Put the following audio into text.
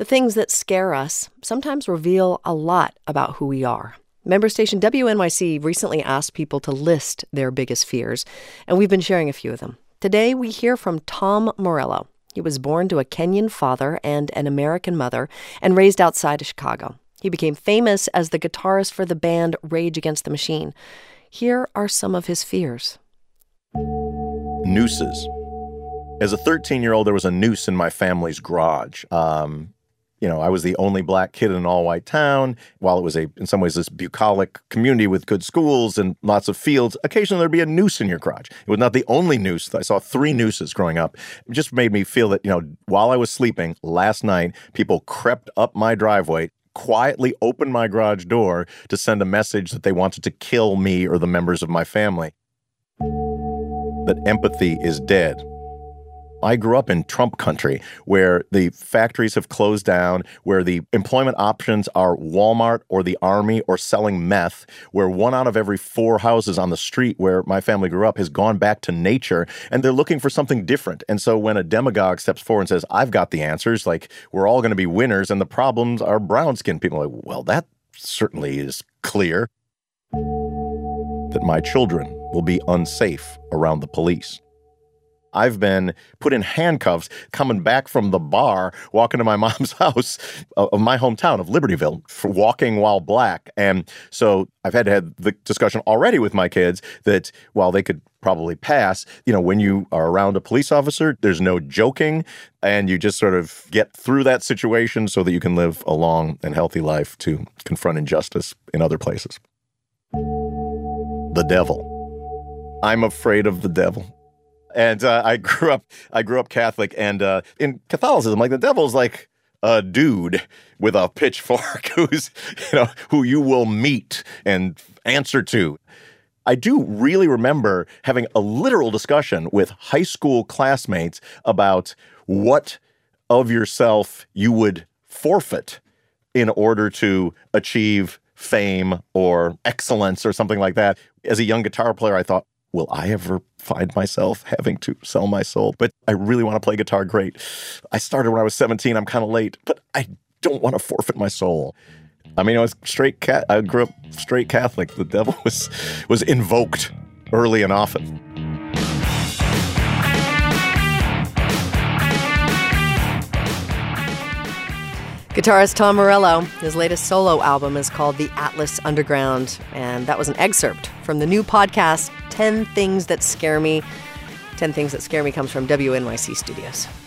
The things that scare us sometimes reveal a lot about who we are. Member station WNYC recently asked people to list their biggest fears, and we've been sharing a few of them. Today, we hear from Tom Morello. He was born to a Kenyan father and an American mother and raised outside of Chicago. He became famous as the guitarist for the band Rage Against the Machine. Here are some of his fears. Nooses. As a 13-year-old, there was a noose in my family's garage. I was the only black kid in an all-white town. While it was in some ways, this bucolic community with good schools and lots of fields, occasionally there'd be a noose in your garage. It was not the only noose. I saw 3 nooses growing up. It just made me feel that, while I was sleeping last night, people crept up my driveway, quietly opened my garage door to send a message that they wanted to kill me or the members of my family. That empathy is dead. I grew up in Trump country, where the factories have closed down, where the employment options are Walmart or the Army or selling meth, where 1 out of every 4 houses on the street where my family grew up has gone back to nature, and they're looking for something different. And so when a demagogue steps forward and says, I've got the answers, like we're all going to be winners and the problems are brown-skinned people, are like, well, that certainly is clear. That my children will be unsafe around the police. I've been put in handcuffs coming back from the bar, walking to my mom's house of my hometown of Libertyville for walking while black. And so I've had to have the discussion already with my kids that while they could probably pass, when you are around a police officer, there's no joking and you just sort of get through that situation so that you can live a long and healthy life to confront injustice in other places. The devil. I'm afraid of the devil. And I grew up Catholic, and in Catholicism, like the devil's like a dude with a pitchfork who you will meet and answer to. I do really remember having a literal discussion with high school classmates about what of yourself you would forfeit in order to achieve fame or excellence or something like that. As a young guitar player, I thought, will I ever find myself having to sell my soul? But I really want to play guitar great. I started when I was 17. I'm kind of late, but I don't want to forfeit my soul. I mean, I grew up straight Catholic. The devil was invoked early and often. Guitarist Tom Morello, his latest solo album is called The Atlas Underground, and that was an excerpt from the new podcast, 10 Things That Scare Me. 10 Things That Scare Me comes from WNYC Studios.